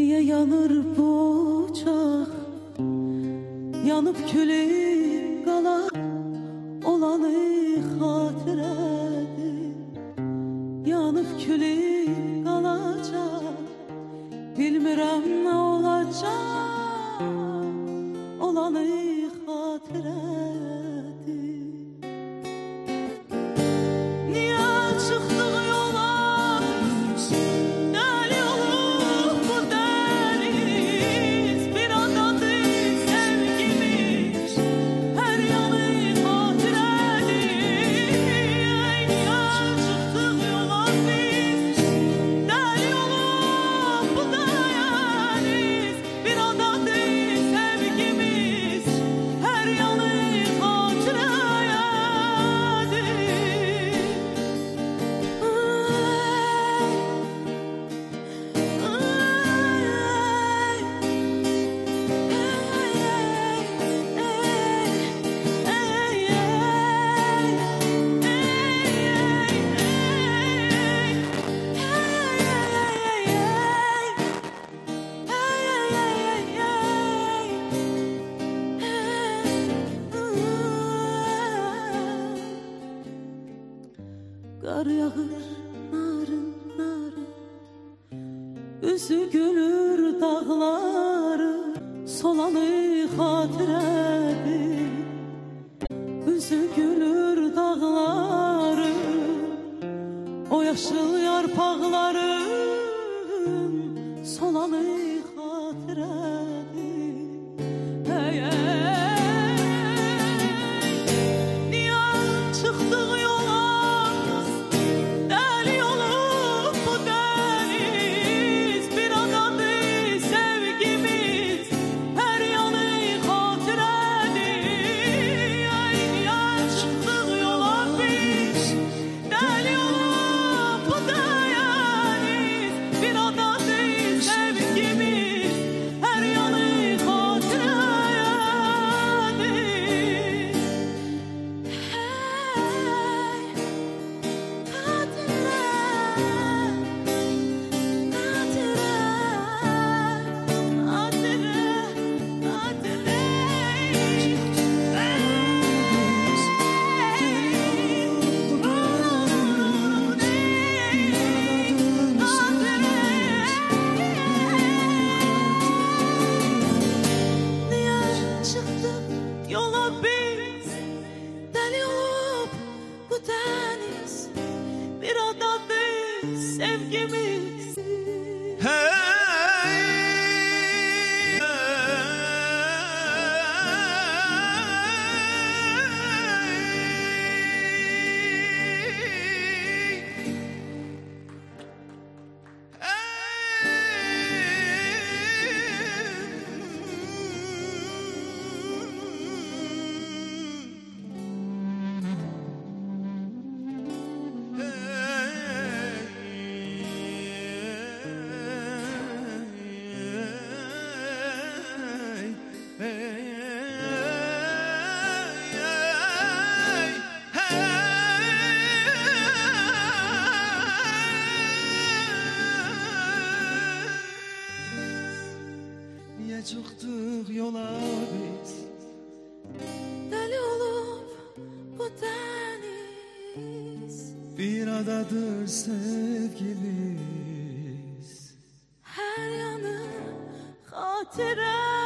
Niye yanır bu ocak, yanıp külü qalar, olanı xatirədir. Yanıp külü qalacaq, bilmirəm nə olacaq, olanı xatirədir. Niyə çıxdıq yola, dəli olub bu dəniz, bir adadır sevgimiz, hər yanı xatirədir. Niyə çıxdıq yola biz, dəli olub bu dəniz, bir adadır sevgimiz, hər yanı Qar yağır narın narın, üzü gülür dağları, solanı xatirədir. Üzü gülür dağları, o yaşıl yarpaqların, solanı xatirədir. Hey, hey. Niyə çıxdıq yola, dəli olub bu dəniz, bir adadır sevgimiz, hər yanı xatirədir. Niyə çıxdıq yola biz, dəli olub bu dəniz, bir adadır sevgimiz, hər yanı xatirədir. Yola biz, dəli olub bu dəniz, bir adadır sevgimiz. Niye çıktık yola biz, Dəli olub bu dəniz, bir adadır sevgimiz, hər yanı xatirə.